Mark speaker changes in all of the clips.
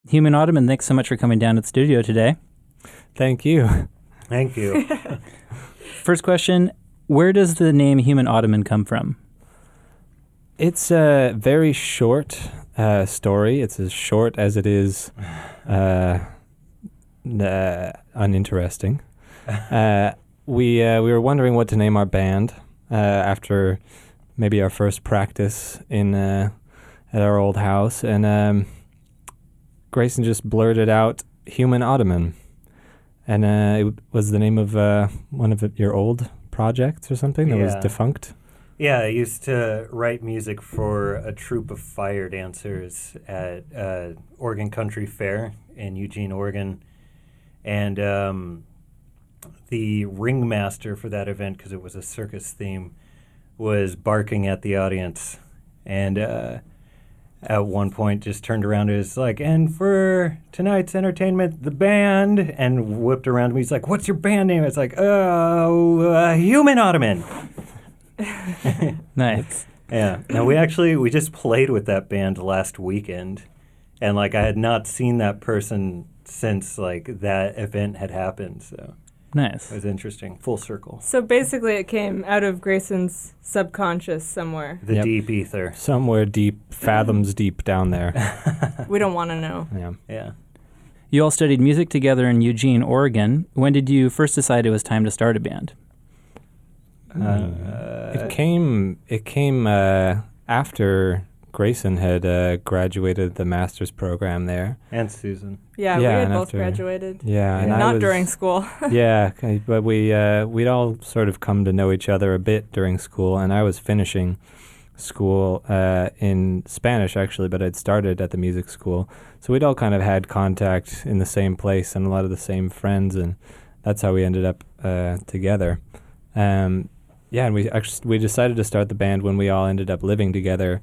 Speaker 1: Human Ottoman, thanks so much for coming down to the studio today.
Speaker 2: Thank you.
Speaker 3: Thank you.
Speaker 1: First question, where does the name Human Ottoman come from?
Speaker 2: It's a very short story. It's as short as it is uninteresting. We were wondering what to name our band after maybe our first practice at our old house, and Grayson just blurted out Human Ottoman. And it was the name of one of your old projects or something that was defunct?
Speaker 3: Yeah, I used to write music for a troupe of fire dancers at Oregon Country Fair in Eugene, Oregon. And the ringmaster for that event, because it was a circus theme, was barking at the audience. And at one point just turned around and was like, and for tonight's entertainment, the band, and whipped around me. He's like, what's your band name? It's like, Human Ottoman.
Speaker 1: Nice.
Speaker 3: Yeah. And we just played with that band last weekend. And I had not seen that person since that event had happened. So
Speaker 1: Nice.
Speaker 3: it was interesting. Full circle.
Speaker 4: So basically it came out of Grayson's subconscious somewhere.
Speaker 3: The deep ether.
Speaker 2: Somewhere deep, fathoms deep down there.
Speaker 4: We don't want to know.
Speaker 2: Yeah.
Speaker 3: Yeah.
Speaker 1: You all studied music together in Eugene, Oregon. When did you first decide it was time to start a band?
Speaker 2: It came after Grayson had graduated the master's program there.
Speaker 3: And Susan.
Speaker 4: Yeah, we
Speaker 2: Yeah,
Speaker 4: had
Speaker 2: and
Speaker 4: both
Speaker 2: after-
Speaker 4: graduated.
Speaker 2: Yeah, and I
Speaker 4: Not
Speaker 2: was,
Speaker 4: during school.
Speaker 2: Yeah, but we'd all sort of come to know each other a bit during school, and I was finishing school in Spanish, actually, but I'd started at the music school. So we'd all kind of had contact in the same place and a lot of the same friends, and that's how we ended up together. And we decided to start the band when we all ended up living together.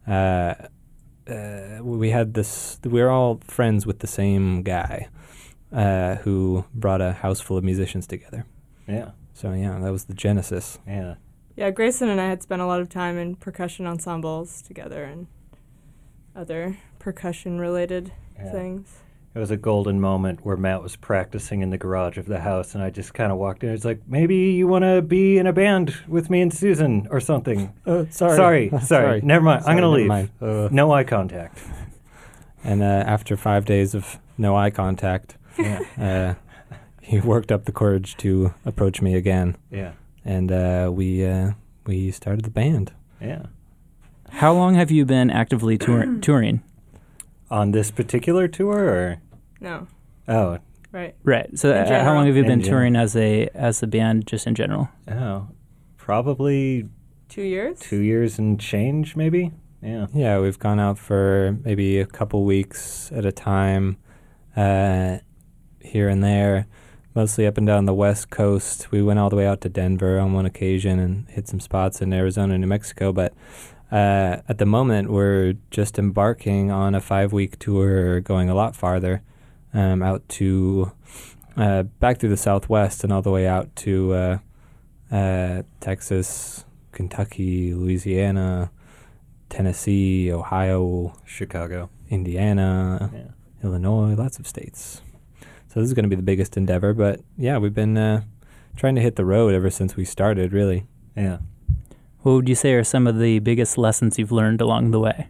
Speaker 2: We were all friends with the same guy who brought a house full of musicians together.
Speaker 3: Yeah.
Speaker 2: So yeah, that was the genesis.
Speaker 3: Yeah.
Speaker 4: Yeah, Grayson and I had spent a lot of time in percussion ensembles together and other percussion-related things.
Speaker 3: It was a golden moment where Matt was practicing in the garage of the house, and I just kind of walked in. It's like, maybe you want to be in a band with me and Susan or something. Sorry. Never mind. I'm going to leave. No eye contact.
Speaker 2: And after 5 days of no eye contact, he worked up the courage to approach me again.
Speaker 3: Yeah.
Speaker 2: And we started the band.
Speaker 3: Yeah.
Speaker 1: How long have you been actively touring?
Speaker 3: On this particular tour, or?
Speaker 4: No.
Speaker 3: Oh.
Speaker 4: Right.
Speaker 1: Right. So
Speaker 4: In
Speaker 1: how long have you been
Speaker 3: general.
Speaker 1: touring as a band, just in general?
Speaker 3: Oh. Probably
Speaker 4: 2 years?
Speaker 3: 2 years and change, maybe? Yeah.
Speaker 2: Yeah, we've gone out for maybe a couple weeks at a time here and there, mostly up and down the West Coast. We went all the way out to Denver on one occasion and hit some spots in Arizona and New Mexico, but at the moment, we're just embarking on a 5-week tour going a lot farther, out to back through the Southwest and all the way out to Texas, Kentucky, Louisiana, Tennessee, Ohio,
Speaker 3: Chicago.
Speaker 2: Indiana, Illinois, lots of states. So this is going to be the biggest endeavor, but yeah, we've been trying to hit the road ever since we started, really.
Speaker 3: Yeah.
Speaker 1: What would you say are some of the biggest lessons you've learned along the way?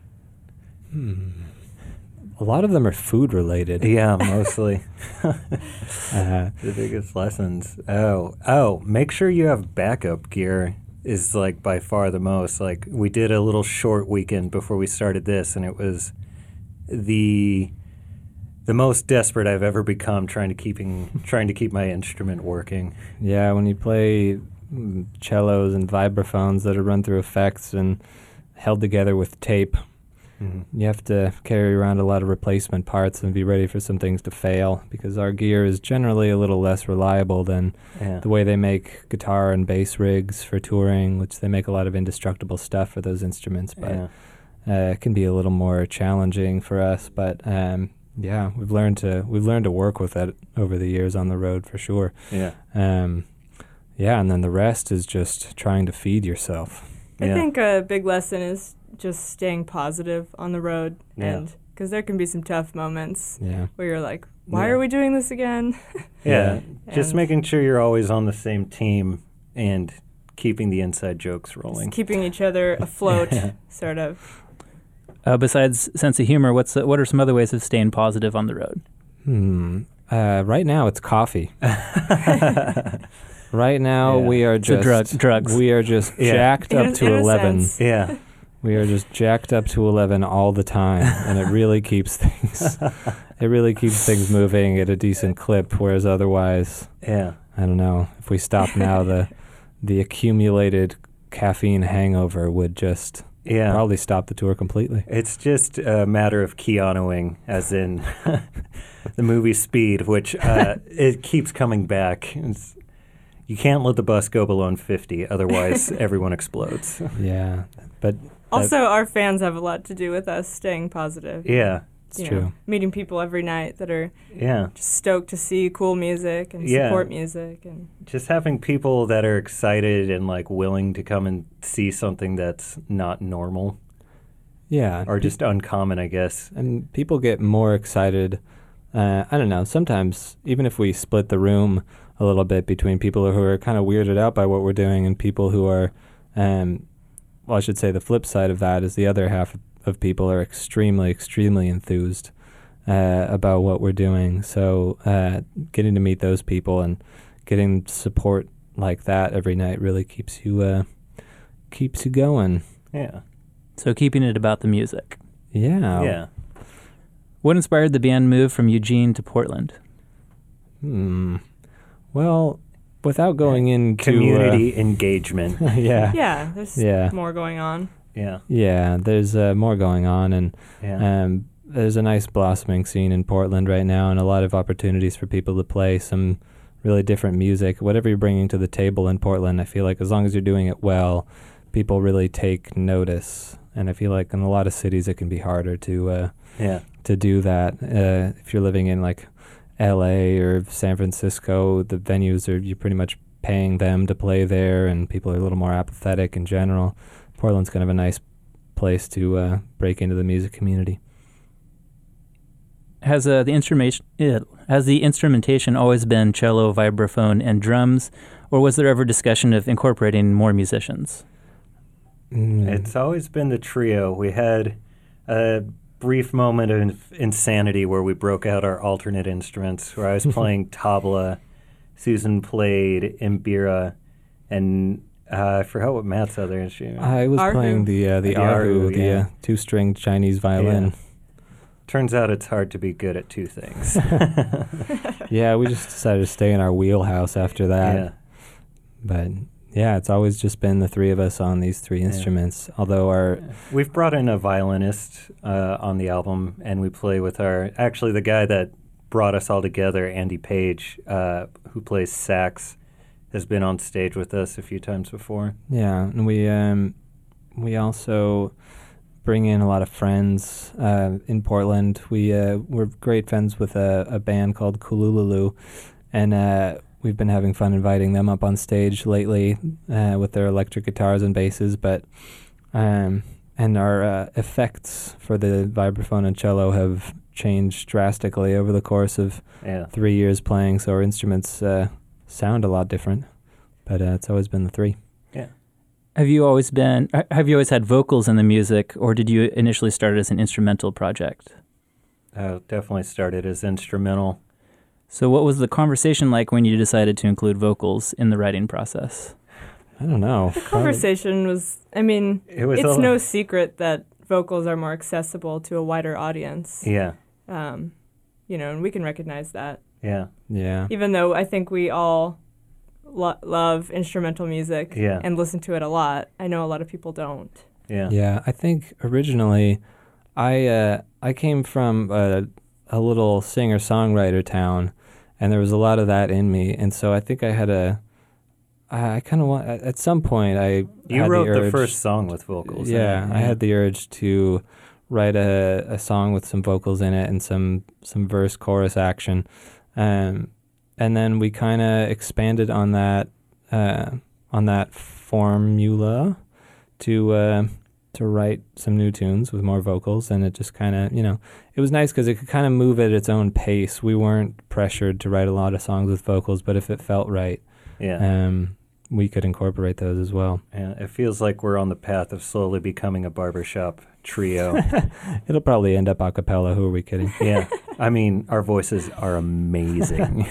Speaker 2: A lot of them are food related.
Speaker 3: Yeah, mostly. The biggest lessons. Make sure you have backup gear is by far the most. We did a little short weekend before we started this, and it was the most desperate I've ever become trying to keep my instrument working.
Speaker 2: Yeah, when you play cellos and vibraphones that are run through effects and held together with tape, you have to carry around a lot of replacement parts and be ready for some things to fail, because our gear is generally a little less reliable than the way they make guitar and bass rigs for touring, which they make a lot of indestructible stuff for those instruments, but it can be a little more challenging for us. But we've learned to work with that over the years on the road for sure. And then the rest is just trying to feed yourself.
Speaker 4: I think a big lesson is just staying positive on the road, and because there can be some tough moments
Speaker 2: Yeah.
Speaker 4: where you're like, why
Speaker 3: Yeah.
Speaker 4: are we doing this again?
Speaker 3: Yeah, just
Speaker 4: And
Speaker 3: making sure you're always on the same team and keeping the inside jokes
Speaker 4: just
Speaker 3: rolling.
Speaker 4: keeping each other afloat,
Speaker 3: Yeah.
Speaker 4: sort of.
Speaker 1: Besides sense of humor, what are some other ways of staying positive on the road?
Speaker 2: Right now it's coffee. Right now
Speaker 3: Yeah.
Speaker 2: we are
Speaker 1: So
Speaker 2: just
Speaker 1: drugs.
Speaker 2: We are just
Speaker 3: Yeah.
Speaker 2: jacked up
Speaker 4: In
Speaker 2: to
Speaker 4: a
Speaker 2: 11.
Speaker 4: sense.
Speaker 3: Yeah,
Speaker 2: We are just jacked up to 11 all the time, and it really keeps things. It really keeps things moving at a decent clip. Whereas otherwise,
Speaker 3: yeah,
Speaker 2: I don't know. If we stop now, the accumulated caffeine hangover would just
Speaker 3: yeah.
Speaker 2: probably stop the tour completely.
Speaker 3: It's just a matter of Keanuing, as in the movie Speed, which it keeps coming back. You can't let the bus go below 50, otherwise everyone explodes.
Speaker 2: Yeah, but
Speaker 4: Also, our fans have a lot to do with us staying positive.
Speaker 3: Yeah,
Speaker 2: it's
Speaker 4: You
Speaker 2: true.
Speaker 4: know, meeting people every night that are
Speaker 3: yeah.
Speaker 4: just stoked to see cool music and
Speaker 3: Yeah.
Speaker 4: support music. And
Speaker 3: Just having people that are excited and like willing to come and see something that's not normal
Speaker 2: Yeah,
Speaker 3: or just uncommon, I guess.
Speaker 2: and people get more excited. I don't know. Sometimes, even if we split the room a little bit between people who are kind of weirded out by what we're doing and people who are, well, I should say the flip side of that is the other half of people are extremely, extremely enthused about what we're doing. So getting to meet those people and getting support like that every night really keeps you going.
Speaker 3: Yeah.
Speaker 1: So keeping it about the music.
Speaker 2: Yeah.
Speaker 3: Yeah.
Speaker 1: What inspired the band move from Eugene to Portland?
Speaker 2: Well, without going into
Speaker 3: Community engagement.
Speaker 2: yeah,
Speaker 4: yeah, there's
Speaker 2: Yeah.
Speaker 4: more going on.
Speaker 3: Yeah.
Speaker 2: yeah. There's more going on, and
Speaker 3: Yeah.
Speaker 2: there's a nice blossoming scene in Portland right now, and a lot of opportunities for people to play some really different music. Whatever you're bringing to the table in Portland, I feel like as long as you're doing it well, people really take notice. And I feel like in a lot of cities, it can be harder
Speaker 3: Yeah.
Speaker 2: to do that. If you're living in like LA or San Francisco, the venues you're pretty much paying them to play there, and people are a little more apathetic in general. Portland's kind of a nice place to break into the music community.
Speaker 1: Has the instrumentation always been cello, vibraphone, and drums, or was there ever discussion of incorporating more musicians?
Speaker 3: It's always been the trio. We had a brief moment of insanity where we broke out our alternate instruments, where I was playing tabla, Susan played mbira, and I forgot what Matt's other instrument.
Speaker 2: I was
Speaker 4: Arhu.
Speaker 2: playing the
Speaker 3: Arhu,
Speaker 2: Arhu,
Speaker 3: yeah.
Speaker 2: the two-string Chinese violin.
Speaker 3: Yeah. Turns out it's hard to be good at two things.
Speaker 2: Yeah, we just decided to stay in our wheelhouse after that.
Speaker 3: Yeah.
Speaker 2: But yeah, it's always just been the three of us on these three
Speaker 3: Yeah.
Speaker 2: instruments. Although our
Speaker 3: We've brought in a violinist on the album, and we play with actually the guy that brought us all together, Andy Page, who plays sax, has been on stage with us a few times before.
Speaker 2: yeah, and we also bring in a lot of friends in Portland. We're great friends with a band called Kulululu, and we've been having fun inviting them up on stage lately with their electric guitars and basses. But and our effects for the vibraphone and cello have changed drastically over the course of
Speaker 3: Yeah.
Speaker 2: 3 years playing, so our instruments sound a lot different. But it's always been the three.
Speaker 1: Have you always had vocals in the music, or did you initially start as an instrumental project?
Speaker 3: Definitely started as instrumental.
Speaker 1: So what was the conversation like when you decided to include vocals in the writing process?
Speaker 2: I don't know.
Speaker 4: The conversation was,
Speaker 3: It was
Speaker 4: it's no secret that vocals are more accessible to a wider audience.
Speaker 3: Yeah.
Speaker 4: And we can recognize that.
Speaker 3: Yeah.
Speaker 2: Yeah.
Speaker 4: Even though I think we all love instrumental music
Speaker 3: Yeah.
Speaker 4: and listen to it a lot, I know a lot of people don't.
Speaker 3: Yeah.
Speaker 2: Yeah, I think originally I came from a little singer-songwriter town, and there was a lot of that in me, and so I think I had I kind of want, at some point I
Speaker 3: You
Speaker 2: had
Speaker 3: wrote
Speaker 2: the urge,
Speaker 3: first song with vocals.
Speaker 2: Yeah, I had the urge to write a song with some vocals in it and some verse chorus action, and then we kind of expanded on that formula to to write some new tunes with more vocals, and it just kind of, it was nice because it could kind of move at its own pace. We weren't pressured to write a lot of songs with vocals, but if it felt right, we could incorporate those as well.
Speaker 3: Yeah, it feels like we're on the path of slowly becoming a barbershop trio.
Speaker 2: It'll probably end up a cappella. Who are we kidding?
Speaker 3: Yeah, I mean, our voices are amazing.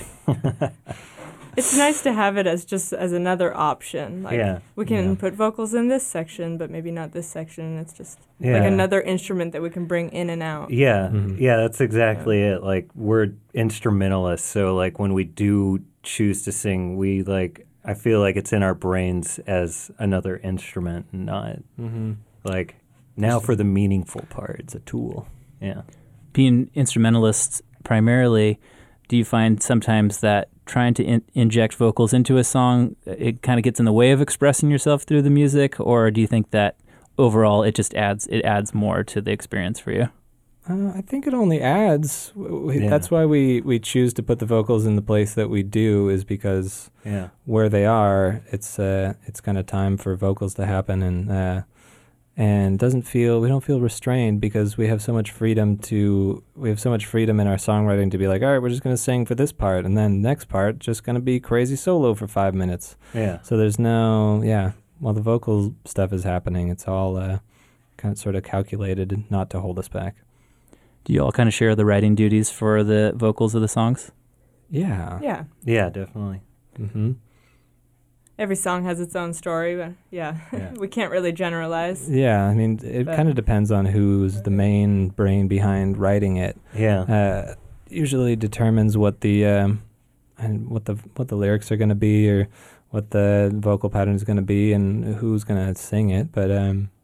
Speaker 4: It's nice to have it as another option. Like, we can put vocals in this section, but maybe not this section. It's just like another instrument that we can bring in and out.
Speaker 3: Yeah, that's exactly it. Like, we're instrumentalists, so like when we do choose to sing, we like, I feel like it's in our brains as another instrument, not like now for the meaningful part.
Speaker 2: It's a tool.
Speaker 3: Yeah.
Speaker 1: Being instrumentalists primarily, do you find sometimes that trying to inject vocals into a song, it kind of gets in the way of expressing yourself through the music, or do you think that overall it just adds more to the experience for you?
Speaker 2: I think it only adds. That's why we choose to put the vocals in the place that we do, is because where they are, it's kind of time for vocals to happen, and we don't feel restrained because we have so much freedom in our songwriting to be like, all right, we're just going to sing for this part, and then next part just going to be crazy solo for 5 minutes.
Speaker 3: Yeah.
Speaker 2: So there's while the vocal stuff is happening, it's all kind of sort of calculated not to hold us back.
Speaker 1: Do you all kind of share the writing duties for the vocals of the songs?
Speaker 2: Yeah.
Speaker 4: Yeah.
Speaker 3: Yeah, definitely.
Speaker 2: Mm-hmm.
Speaker 4: Every song has its own story, but we can't really generalize.
Speaker 2: Yeah, I mean, it kind of depends on who's the main brain behind writing it.
Speaker 3: Yeah.
Speaker 2: Usually determines what the lyrics are going to be, or what the vocal pattern is going to be, and who's going to sing it. But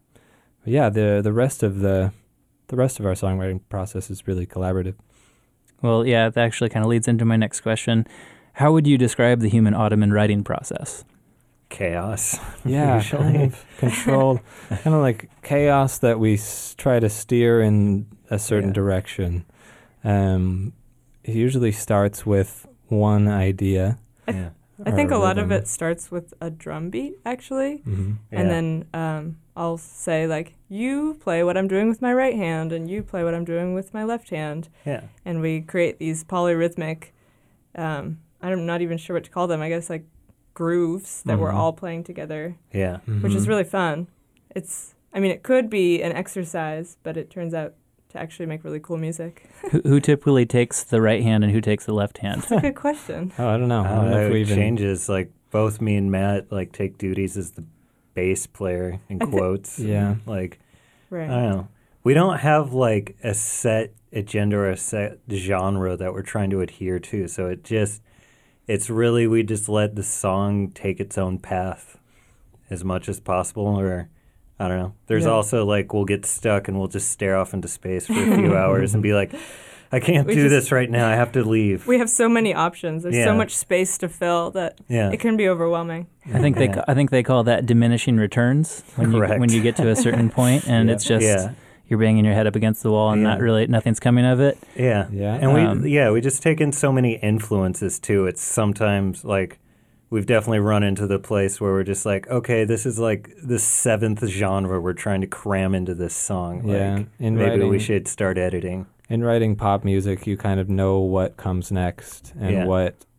Speaker 2: the rest of our songwriting process is really collaborative.
Speaker 1: Well, yeah, that actually kind of leads into my next question. How would you describe the Human Ottoman writing process?
Speaker 3: Chaos.
Speaker 2: Yeah, kind of controlled, kind of like chaos that we try to steer in a certain direction. It usually starts with one idea.
Speaker 4: I think a lot of it starts with a drum beat, actually.
Speaker 2: Mm-hmm.
Speaker 4: And then I'll say, like, you play what I'm doing with my right hand, and you play what I'm doing with my left hand.
Speaker 3: Yeah.
Speaker 4: And we create these polyrhythmic, I'm not even sure what to call them, I guess, like, grooves that we're all playing together.
Speaker 3: Yeah.
Speaker 2: Mm-hmm.
Speaker 4: Which is really fun. It could be an exercise, but it turns out to actually make really cool music.
Speaker 1: Who typically takes the right hand and who takes the left hand?
Speaker 4: That's a good question.
Speaker 2: Oh, I don't know. I don't know if we
Speaker 3: it
Speaker 2: even
Speaker 3: changes. Like, both me and Matt like take duties as the bass player in quotes.
Speaker 2: Yeah.
Speaker 3: Like,
Speaker 4: Right.
Speaker 3: I don't know. We don't have like a set agenda or a set genre that we're trying to adhere to. So it's really, we just let the song take its own path as much as possible, or I don't know. There's also like, we'll get stuck and we'll just stare off into space for a few hours and be like, I can't do this right now. I have to leave.
Speaker 4: We have so many options. There's so much space to fill that it can be overwhelming.
Speaker 1: I think they call that diminishing returns when you get to a certain point, and it's just you're banging your head up against the wall and nothing's coming of it.
Speaker 3: Yeah. And we just take in so many influences too. It's sometimes like, we've definitely run into the place where we're just like, okay, this is like the seventh genre we're trying to cram into this song. Like, maybe we should start editing.
Speaker 2: In writing pop music, you kind of know what comes next and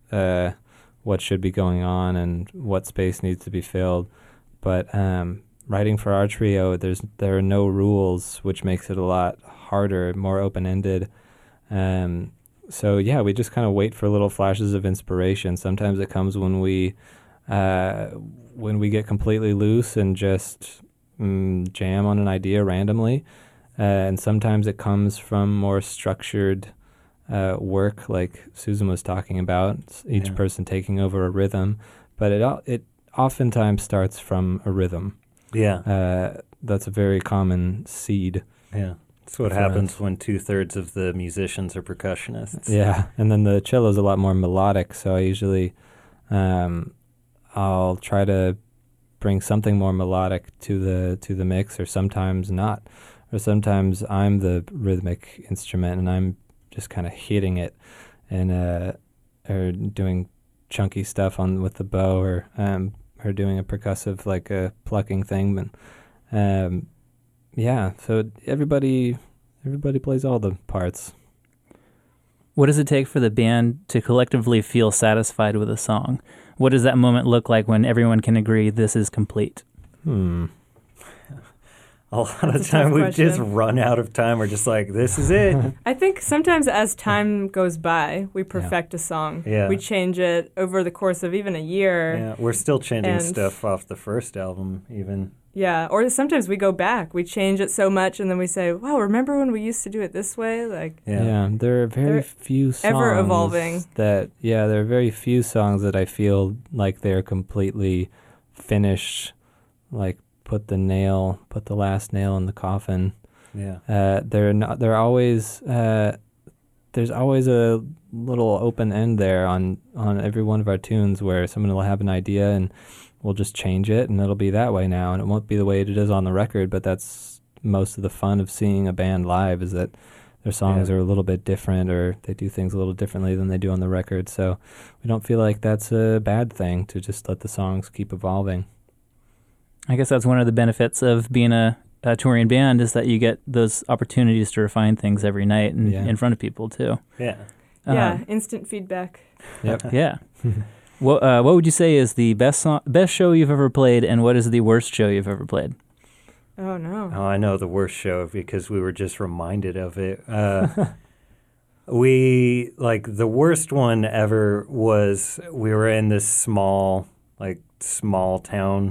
Speaker 2: what should be going on and what space needs to be filled. But writing for our trio, there are no rules, which makes it a lot harder, more open-ended. So we just kind of wait for little flashes of inspiration. Sometimes it comes when we get completely loose and just jam on an idea randomly. And sometimes it comes from more structured work, like Susan was talking about, each person taking over a rhythm. But it oftentimes starts from a rhythm.
Speaker 3: Yeah.
Speaker 2: That's a very common seed.
Speaker 3: Yeah. That's what happens when 2/3 of the musicians are percussionists.
Speaker 2: Yeah, and then the cello is a lot more melodic, so I usually I'll try to bring something more melodic to the mix, or sometimes not. Or sometimes I'm the rhythmic instrument and I'm just kind of hitting it and or doing chunky stuff with the bow, or doing a percussive, like a plucking thing. But Yeah, so everybody plays all the parts.
Speaker 1: What does it take for the band to collectively feel satisfied with a song? What does that moment look like when everyone can agree this is complete?
Speaker 3: A lot of time we just run out of time. We're just like, this is it.
Speaker 4: I think sometimes as time goes by, we perfect a song.
Speaker 3: Yeah.
Speaker 4: We change it over the course of even a year.
Speaker 3: Yeah, we're still changing stuff off the first album even.
Speaker 4: Yeah, or sometimes we go back. We change it so much and then we say, wow, remember when we used to do it this way?
Speaker 2: There are very few songs
Speaker 4: ever evolving.
Speaker 2: There are very few songs that I feel like they're completely finished, like put the last nail in the coffin.
Speaker 3: Yeah.
Speaker 2: They're always there's always a little open end there on every one of our tunes where someone will have an idea and we'll just change it and it'll be that way now, and it won't be the way it is on the record, but that's most of the fun of seeing a band live, is that their songs are a little bit different, or they do things a little differently than they do on the record. So we don't feel like that's a bad thing to just let the songs keep evolving.
Speaker 1: I guess that's one of the benefits of being a touring band, is that you get those opportunities to refine things every night and in front of people too.
Speaker 3: Yeah.
Speaker 4: Instant feedback.
Speaker 2: Yep.
Speaker 1: Yeah. What would you say is the best show you've ever played, and what is the worst show you've ever played?
Speaker 4: Oh, no.
Speaker 3: Oh, I know the worst show because we were just reminded of it. The worst one ever was we were in this small town,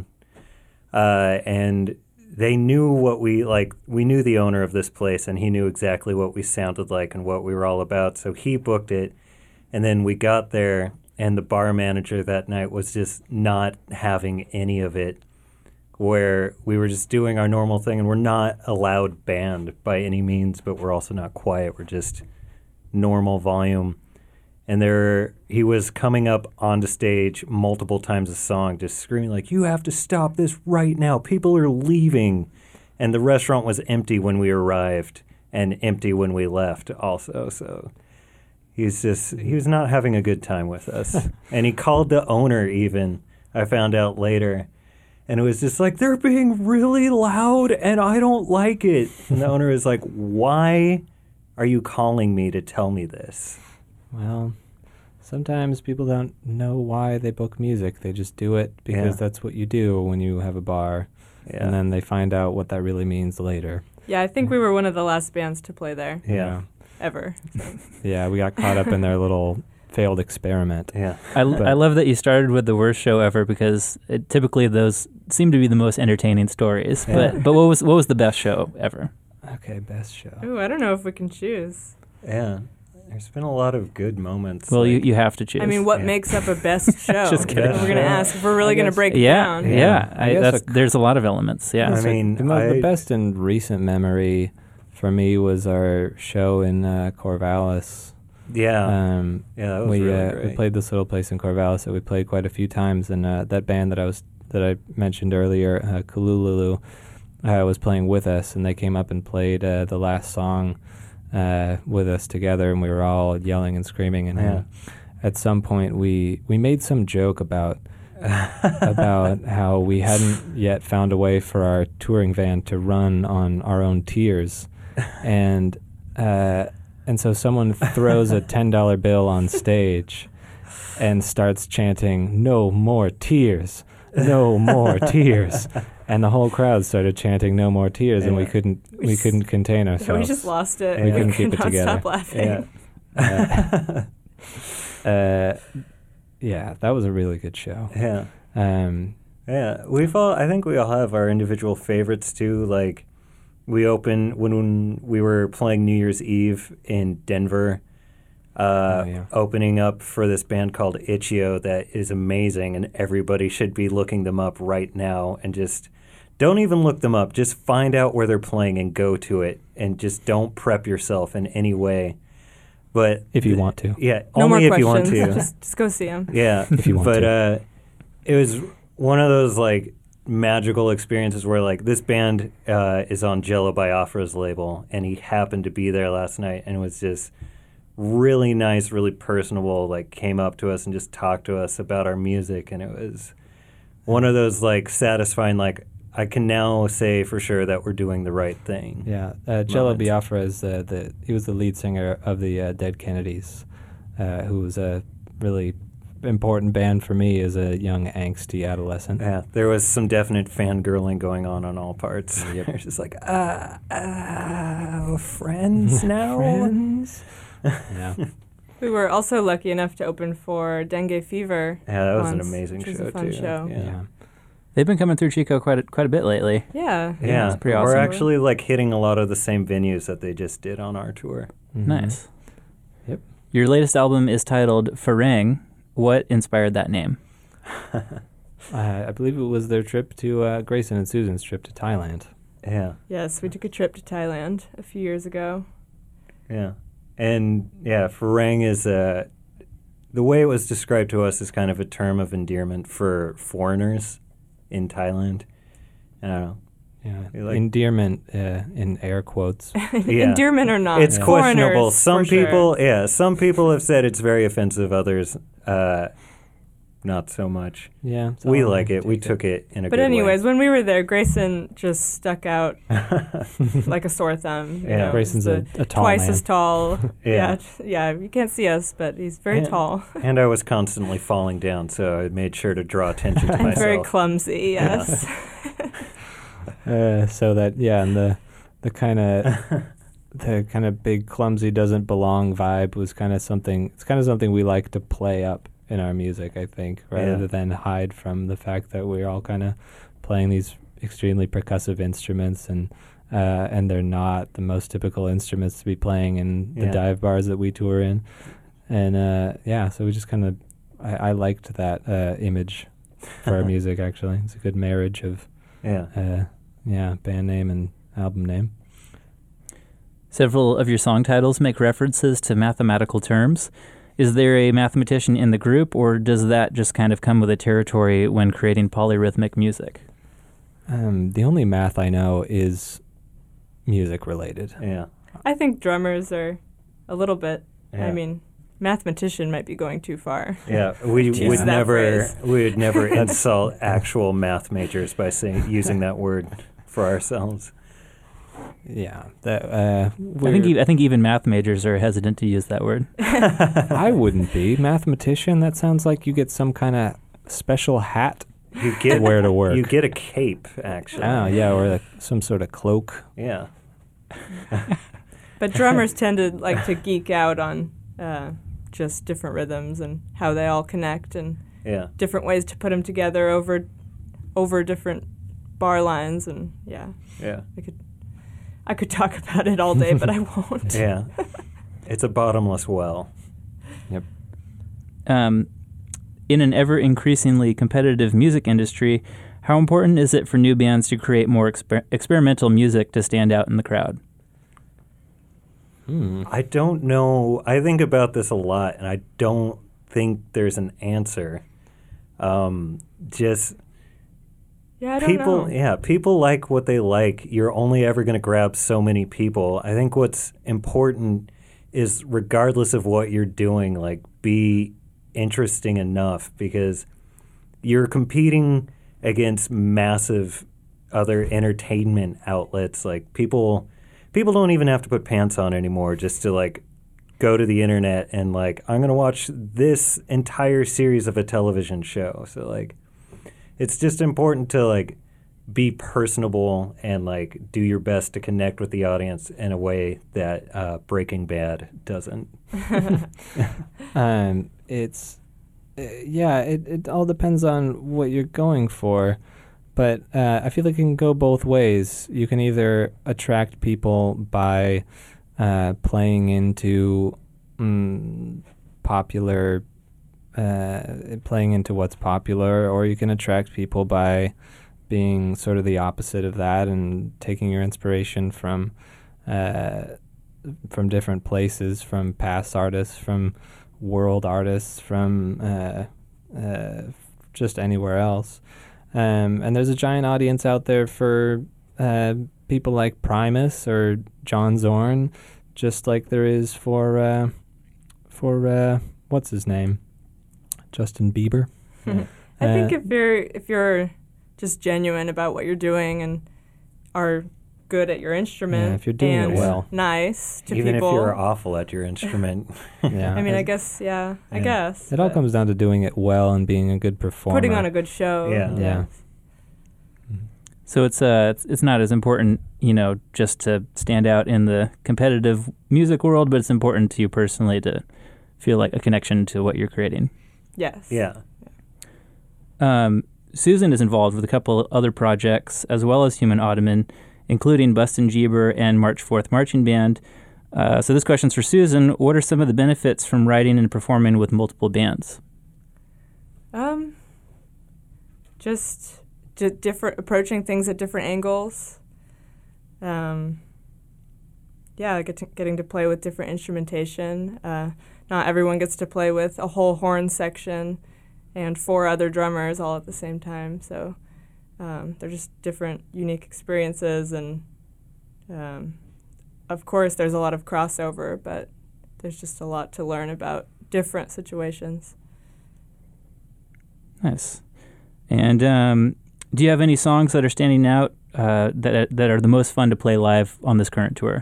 Speaker 3: and they knew what we knew the owner of this place, and he knew exactly what we sounded like and what we were all about. So he booked it, and then we got there, and the bar manager that night was just not having any of it, where we were just doing our normal thing, and we're not a loud band by any means, but we're also not quiet. We're just normal volume. And he was coming up onto stage multiple times a song, just screaming like, "You have to stop this right now. People are leaving." And the restaurant was empty when we arrived and empty when we left also. So he was not having a good time with us. And he called the owner even, I found out later. And it was just like, they're being really loud and I don't like it. And the owner was like, "Why are you calling me to tell me this?"
Speaker 2: Well, sometimes people don't know why they book music. They just do it because that's what you do when you have a bar. Yeah. And then they find out what that really means later.
Speaker 4: Yeah, I think we were one of the last bands to play there.
Speaker 3: Yeah.
Speaker 4: Ever.
Speaker 2: Yeah, we got caught up in their little failed experiment.
Speaker 3: Yeah.
Speaker 1: I love that you started with the worst show ever, because typically those seem to be the most entertaining stories. Yeah. But what was the best show ever?
Speaker 2: Okay, best show.
Speaker 4: Ooh, I don't know if we can choose.
Speaker 3: Yeah. There's been a lot of good moments.
Speaker 1: Well, you have to choose.
Speaker 4: I mean, what makes up a best show?
Speaker 1: Just kidding.
Speaker 4: We're going to ask if we're really going to break it down.
Speaker 1: Yeah. There's a lot of elements. Yeah.
Speaker 3: I mean,
Speaker 2: the best in recent memory for me was our show in Corvallis.
Speaker 3: Yeah. That was really great.
Speaker 2: We played this little place in Corvallis that we played quite a few times, and that band that I mentioned earlier, Kulululu, was playing with us, and they came up and played the last song with us together, and we were all yelling and screaming. And at some point, we made some joke about how we hadn't yet found a way for our touring van to run on our own tears, and so someone throws a $10 bill on stage and starts chanting, "No more tears, no more tears." And the whole crowd started chanting "No more tears," and we couldn't contain ourselves.
Speaker 4: We just lost it.
Speaker 2: We couldn't keep it together.
Speaker 4: Stop laughing.
Speaker 2: Yeah, that was a really good show.
Speaker 3: Yeah. I think we all have our individual favorites too. Like, we opened when we were playing New Year's Eve in Denver. Opening up for this band called Itch.io that is amazing, and everybody should be looking them up right now. And just don't even look them up. Just find out where they're playing and go to it, and just don't prep yourself in any way. But
Speaker 2: if you want to,
Speaker 3: only if you want to.
Speaker 4: Just go see them.
Speaker 3: Yeah,
Speaker 2: if you want to.
Speaker 3: But it was one of those like magical experiences where like this band is on Jello Biafra's label, and he happened to be there last night, and it was just really nice, really personable, like came up to us and just talked to us about our music. And it was one of those like satisfying, like, I can now say for sure that we're doing the right thing.
Speaker 2: Yeah, Jello Biafra is he was the lead singer of the Dead Kennedys, who was a really important band for me as a young angsty adolescent.
Speaker 3: Yeah, there was some definite fangirling going on all parts.
Speaker 2: Yep.
Speaker 3: It's just like, friends now?
Speaker 2: Friends? Yeah.
Speaker 4: We were also lucky enough to open for Dengue Fever.
Speaker 3: Yeah, that was an amazing show,
Speaker 4: was a fun
Speaker 3: too.
Speaker 4: Show.
Speaker 3: Yeah.
Speaker 1: They've been coming through Chico quite a bit lately.
Speaker 4: Yeah.
Speaker 3: Yeah,
Speaker 1: it's pretty awesome.
Speaker 3: We're actually like hitting a lot of the same venues that they just did on our tour.
Speaker 2: Mm-hmm.
Speaker 1: Nice.
Speaker 2: Yep.
Speaker 1: Your latest album is titled Farang. What inspired that name?
Speaker 2: I believe it was their trip to Grayson and Susan's trip to Thailand.
Speaker 3: Yeah.
Speaker 4: Yes, we took a trip to Thailand a few years ago.
Speaker 3: Yeah. And yeah, Farang is the way it was described to us is kind of a term of endearment for foreigners in Thailand. I don't know.
Speaker 2: Yeah,
Speaker 3: like,
Speaker 2: endearment in air quotes.
Speaker 3: Yeah.
Speaker 4: Endearment or not,
Speaker 3: it's questionable. Some people,
Speaker 4: sure.
Speaker 3: Some people have said it's very offensive. Others, not so much.
Speaker 2: Yeah,
Speaker 3: we like it. We took it in a good way.
Speaker 4: But anyways, when we were there, Grayson just stuck out like a sore thumb. You know,
Speaker 2: Grayson's a tall
Speaker 4: twice
Speaker 2: man.
Speaker 4: as tall.
Speaker 3: Yeah.
Speaker 4: Yeah. You can't see us, but he's very tall.
Speaker 3: And I was constantly falling down, so I made sure to draw attention to
Speaker 4: I'm
Speaker 3: myself.
Speaker 4: very clumsy. Yes.
Speaker 2: So that and the kind of big clumsy doesn't belong vibe was kind of something. It's kind of something we like to play up in our music, I think, rather than hide from the fact that we're all kind of playing these extremely percussive instruments and they're not the most typical instruments to be playing in the dive bars that we tour in. And so we just kind of I liked that image for our music. Actually, it's a good marriage of band name and album name.
Speaker 1: Several of your song titles make references to mathematical terms. Is there a mathematician in the group, or does that just kind of come with the territory when creating polyrhythmic music?
Speaker 2: The only math I know is music related.
Speaker 3: Yeah.
Speaker 4: I think drummers are a little bit.
Speaker 3: Yeah.
Speaker 4: I mean, mathematician might be going too far.
Speaker 3: Yeah, we would
Speaker 4: phrase.
Speaker 3: never insult actual math majors by using that word for ourselves.
Speaker 2: Yeah,
Speaker 1: I think even math majors are hesitant to use that word.
Speaker 2: I wouldn't be. Mathematician, that sounds like you get some kind of special hat
Speaker 3: you get
Speaker 2: to wear to work.
Speaker 3: You get a cape, actually.
Speaker 2: Oh, yeah, or some sort of cloak.
Speaker 3: Yeah.
Speaker 4: But drummers tend to like to geek out on just different rhythms and how they all connect and different ways to put them together over different bar lines and I could talk about it all day, but I won't.
Speaker 3: Yeah. It's a bottomless well.
Speaker 2: Yep.
Speaker 1: In an ever-increasingly competitive music industry, how important is it for new bands to create more experimental music to stand out in the crowd?
Speaker 3: I don't know. I think about this a lot, and I don't think there's an answer.
Speaker 4: I don't know.
Speaker 3: Yeah, people like what they like. You're only ever going to grab so many people. I think what's important is, regardless of what you're doing, like, be interesting enough, because you're competing against massive other entertainment outlets. Like, people don't even have to put pants on anymore just to, like, go to the internet and, like, I'm going to watch this entire series of a television show. So, like, it's just important to, like, be personable and, like, do your best to connect with the audience in a way that Breaking Bad doesn't.
Speaker 2: It all depends on what you're going for. But I feel like it can go both ways. You can either attract people by playing into playing into what's popular, or you can attract people by being sort of the opposite of that and taking your inspiration from different places, from past artists, from world artists, from just anywhere else. And there's a giant audience out there for people like Primus or John Zorn, just like there is for what's his name? Justin Bieber.
Speaker 4: I think if you're just genuine about what you're doing and are good at your instrument.
Speaker 2: Yeah, if you're doing it well.
Speaker 4: Nice to
Speaker 3: Even
Speaker 4: people.
Speaker 3: Even if you're awful at your instrument.
Speaker 2: Yeah.
Speaker 4: I mean, I guess.
Speaker 2: It all comes down to doing it well and being a good performer.
Speaker 4: Putting on a good show.
Speaker 2: Yeah.
Speaker 1: So it's not as important, just to stand out in the competitive music world, but it's important to you personally to feel like a connection to what you're creating.
Speaker 4: Yes.
Speaker 3: Yeah.
Speaker 1: Susan is involved with a couple of other projects, as well as Human Ottoman, including Bustin' Jeeber and March 4th Marching Band. So this question's for Susan. What are some of the benefits from writing and performing with multiple bands?
Speaker 4: Just different, approaching things at different angles. Getting to play with different instrumentation. Not everyone gets to play with a whole horn section and 4 other drummers all at the same time. So they're just different, unique experiences. And of course, there's a lot of crossover, but there's just a lot to learn about different situations.
Speaker 1: Nice. And do you have any songs that are standing out that are the most fun to play live on this current tour?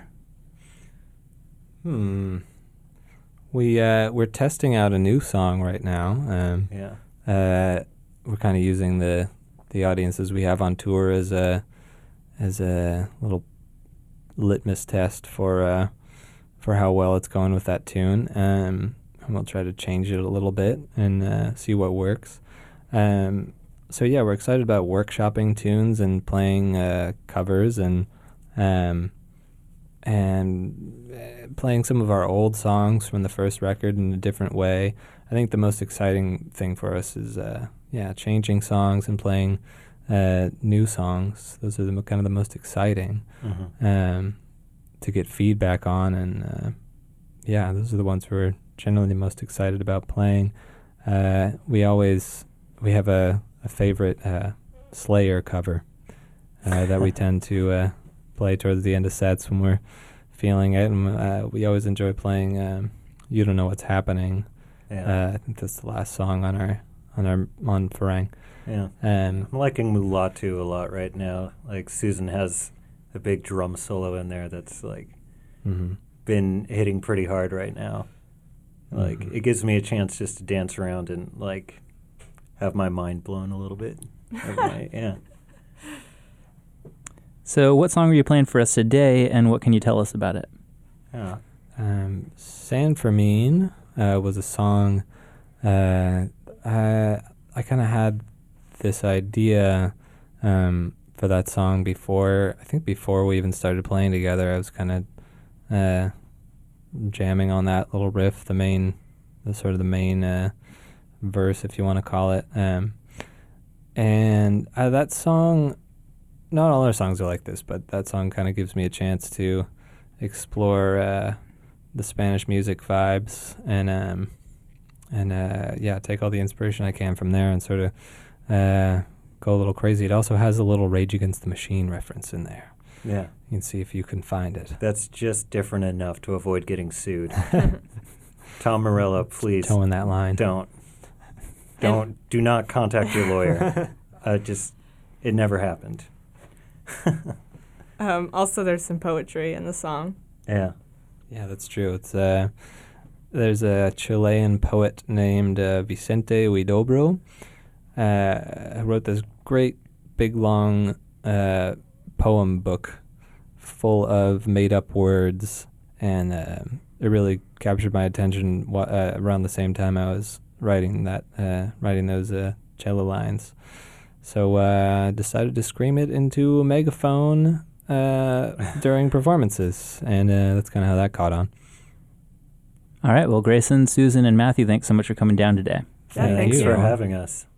Speaker 2: We're testing out a new song right now. We're kind of using the audiences we have on tour as a little litmus test for how well it's going with that tune. And we'll try to change it a little bit and see what works. So we're excited about workshopping tunes and playing covers and playing some of our old songs from the first record in a different way. I think the most exciting thing for us is changing songs and playing new songs. Those are kind of the most exciting to get feedback on, and those are the ones we're generally the most excited about playing. We have a favorite Slayer cover that we tend to play towards the end of sets when we're feeling it, and we always enjoy playing "You Don't Know What's Happening." I think that's the last song on Farang.
Speaker 3: Yeah, I'm liking Mulatu a lot right now. Like Susan has a big drum solo in there that's like been hitting pretty hard right now. Like it gives me a chance just to dance around and like have my mind blown a little bit.
Speaker 1: So what song are you playing for us today, and what can you tell us about it?
Speaker 2: San Fermin was a song. I kind of had this idea for that song before we even started playing together. I was kind of jamming on that little riff, the main verse, if you want to call it. And that song, not all our songs are like this, but that song kind of gives me a chance to explore the Spanish music vibes and take all the inspiration I can from there and sort of go a little crazy. It also has a little Rage Against the Machine reference in there.
Speaker 3: Yeah.
Speaker 2: You can see if you can find it.
Speaker 3: That's just different enough to avoid getting sued. Tom Morello, please.
Speaker 2: Towing that line.
Speaker 3: Do not contact your lawyer. It never happened.
Speaker 4: Also, there's some poetry in the song.
Speaker 3: Yeah.
Speaker 2: Yeah, that's true. It's there's a Chilean poet named Vicente Huidobro who wrote this great, big, long poem book full of made-up words, and it really captured my attention around the same time I was writing those cello lines. So I decided to scream it into a megaphone during performances, and that's kind of how that caught on.
Speaker 1: All right. Well, Grayson, Susan, and Matthew, thanks so much for coming down today.
Speaker 4: Thanks
Speaker 3: for having us.